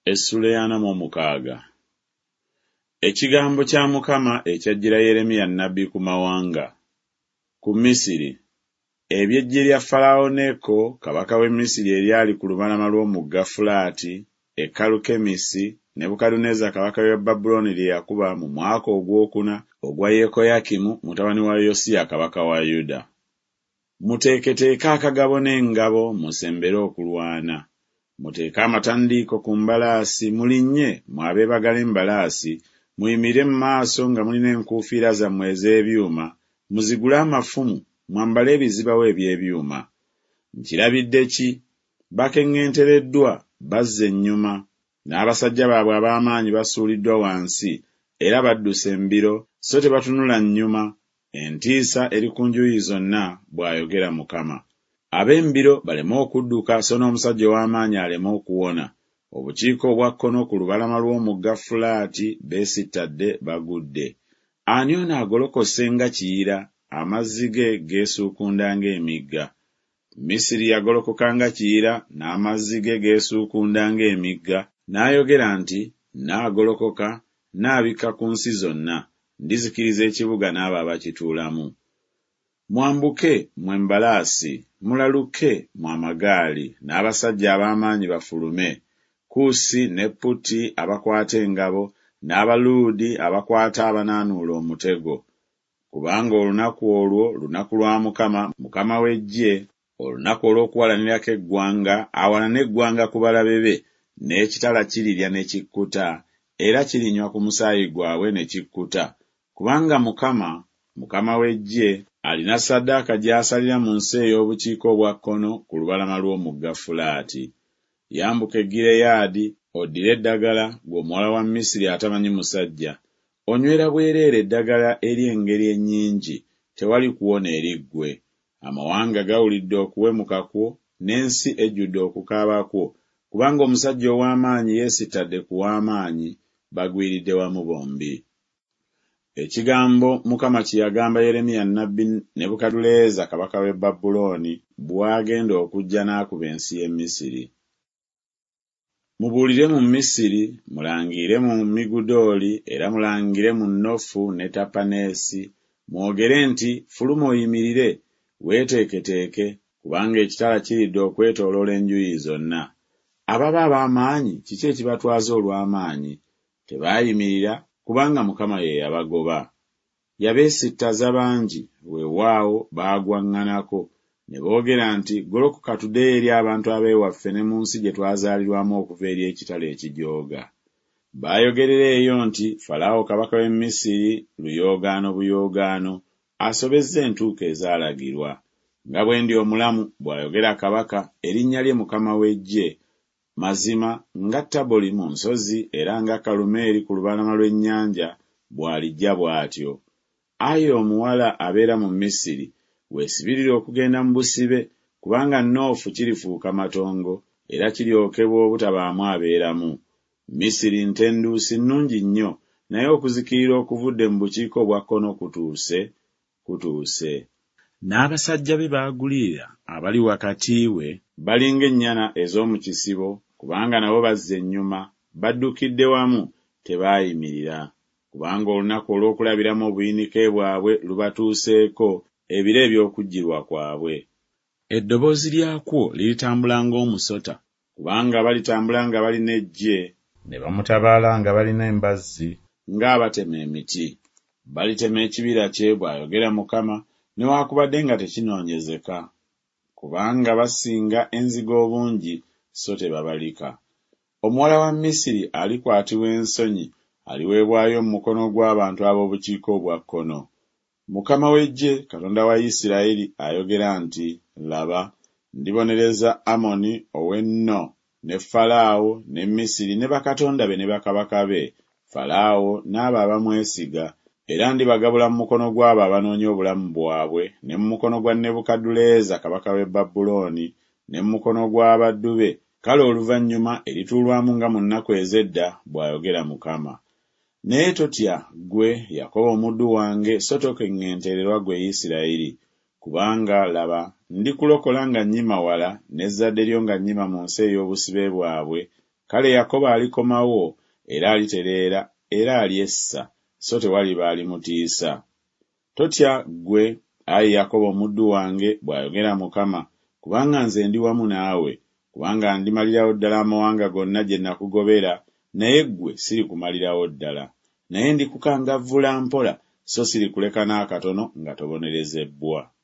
Essula 46. Ekigambo kya Mukama ekyajjira Yeremiya nnabbi ku mawanga. Ku Misiri, eby'eggye lya Falaawo Neko kabaka w'e Misiri eryali ku lubalama lw'omugga Fulaati, e Kalukemisi, Nebukadduneeza kabaka w'e Babulooni lye yakuba mu mwaka ogwokuna ogwa Yekoyakimu mutabani wa Yosiya kabaka wa Yuda. Muteeketeeke akagabo n'engabo musembere okulwana. Muteeke amatandiiko ku mbalaasi, mulinnye mwabeebagala embalaasi, muyimire mu maaso nga mulina enkuufiira zammwe ez'ebyuma, muzigule amafumu, mwambale ebizibawo eby'ebyuma. Nkirabidde ki? Bakeŋŋentereddwa, bazze ennyuma, n'abasajja baabwe ab'amaanyi basuuliddwa wansi, era baddusa embiro, so tebatunula nnyuma. Entiisa eri ku njuyi zonna, bw'ayogera Mukama. Ab'embiro baleme okudduka, so n'omusajja ow'amaanyi aleme okuwona. Obukiiko obwa kkono ku lubalama lw'omugga Fulaati beesittadde bagudde. Ani ono agolokose nga Kiyira, amazzi ge geesuukunda ng'emigga? Misiri yagolokoka nga Kiyira, n'amazzi ge geesuukunda ng'emigga. N'ayogera nti, nnaagolokoka, nnaabikka ku nsi zonna, ndizikiriza ekibuga n'abo abakituulamu. Mwambuke mmwe embalaasi, mulaluke mmwe amagaali, n'abasajja ab'amaanyi bafulume. Kuusi ne Puti abakwata engabo, n'Abaluudi abakwata abanaanuula omutego. Kubanga olunaku olwo lunaku lwa Mukama, Mukama w'eggye, olunaku olw'okuwalanirako eggwanga, awalana eggwanga ku balabe be, n'ekitala kirirya ne kikkuta, era kirinywa ku musaayi gwabwe ne kikkuta. Kubanga Mukama w'eggye, alina ssaddaaka gy'asalira mu nsi ey'obukiiko obwa kkono ku lubalama lw'omugga Fulaati. Yambuka e Gireyaadi, oddire eddagala, ggwe omuwala wa Misiri atamanyi musajja. Onywera bwereere eddagala ery'engeri ennyingi, tewali kuwona eri ggwe. Amawanga gawulidde okuwemuka kwo, n'ensi ejjudde okukaaba kwo, kubanga omusajja ow'amaanyi yeesittadde ku w'amaanyi, bagwiridde wamu bombi. Ekigambo Mukama kye yagamba Yeremiya nnabbi Nebukadduneeza kabaka w'e Babulooni bw'agenda okujja n'akuba ensi y'e Misiri. Mubuulire mu Misiri, mulangire mu Migudooli, era mulangire mu Nofu ne Tapaneesi, mwogere nti, fuluma oyimirire, weeteeketeeke, kubanga ekitala kiridde okwetooloola enjuyi zonna. Ababa ab'amaanyi kiki ekibatwaza olw'amaanyi? Tebaayimirira, kubanga Mukama ye yabagoba. Yabeesittaza bangi, weewaawo baagwaŋŋanako, ne boogera nti, golokoka tuddeyo eri abantu ab'ewaffe ne mu nsi gye twazaalirwamu okuva eri ekitala ekijooga. Baayogerera eyo nti, Falaawo kabaka w'e Misiri luyoogaano buyoogaano, asobezza entuuko ezaalagirwa. Nga bwe ndi omulamu, bw'ayogera kabaka, erinnya lye Mukama w'eggye, mazima nga Taboli mu nsozi era nga Kalumeeri ku lubalama lw'ennyanja, bw'alijja bw'atyo. Ayi omuwala abeera mu Misiri, weesibirire okugenda mu busibe, kubanga Noofu kirifuuka matongo, era kiryokebwa obutabaamu abeeramu. Misiri ntenduusi nnungi nnyo, naye okuzikirira okuvudde mu bukiiko obwa kkono kutuuse. N'abasajja be baagulirira abali wakati we bali ng'ennyana ez'omu kisibo, kubanga nabo bazze ennyuma, baddukidde wamu, tebaayimirira. Kubanga olunaku olw'okulabiramu obuyinike bwabwe lubatuuseeko, ebiro eby'okujjirwa kwabwe. Eddoboozi lyakwo liritambula ng'omusota, kubanga balitambula nga balina eggye, ne bamutabaala nga balina embazzi, ng'abatema emiti. Balitema ekibira kye, bw'ayogera Mukama, newaakubadde nga tekinoonyezeka, kubanga basinga enzige obungi, so tebabalika. Omuwala wa Misiri alikwatibwa ensonyi, aliweebwayo mu mukono gw'abantu ab'obukiiko obwa kkono. Mukama w'eggye, Katonda wa Isirayiri, ayogera nti, laba, ndibonereza Amoni ow'enno, ne Falaawo, ne Misiri, ne bakatonda be ne bakabaka be, Falaawo n'abo abamwesiga, era ndibagabula mu mukono gw'abo abanoonya obulamu bwabwe, ne mu mukono gwa Nebukadduneeza kabaka w'e Babulooni, ne mu mukono gw'abaddu be. Kale oluvannyuma erituulwamu nga mu nnaku ez'edda, bw'ayogera Mukama. Naye totya, ggwe Yakobo omuddu wange, so tokeŋŋentererwa ggwe Isirayiri, kubanga laba, ndikulokola nga nnyima wala, n'ezzadde lyo nga nnyima mu nsi ey'obusibe bwabwe, Kale Yakobo alikomawo era alitereera era alyessa, so tewaliba alimutiisa. Totya ggwe, ayi Yakobo omuddu wange, bw'ayogera Mukama, kubanga nze ndi wamu naawe, kubanga ndimalirawo ddala amawanga gonna gye nakugobera, naye ggwe sirikumalirawo ddala. Naye ndikukangavvula mpola, so sirikuleka n'akatono nga tobonerezebbwa.